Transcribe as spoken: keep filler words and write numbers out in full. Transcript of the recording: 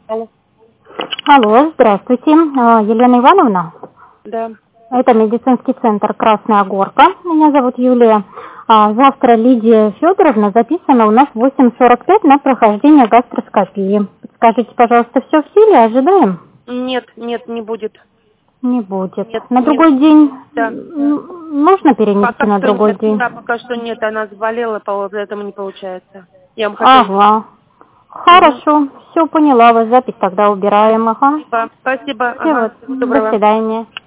Алло. Алло, здравствуйте, А, Елена Ивановна. Да. Это медицинский центр «Красная Горка». Меня зовут Юлия. А, Завтра Лидия Федоровна записана у нас в восемь сорок пять на прохождение гастроскопии. Скажите, пожалуйста, все в силе? Ожидаем? Нет, нет, не будет. Не будет. Нет, На не другой будет. день Да. м, можно перенести Пока на что другой нет. день? Да, пока что нет. Она заболела, поэтому не получается. Я вам хотела... Ага. Угу. Хорошо, все поняла, вас запись тогда убираем. Ага. Спасибо. Спасибо. Все, вот, Ага. Всего до доброго. свидания.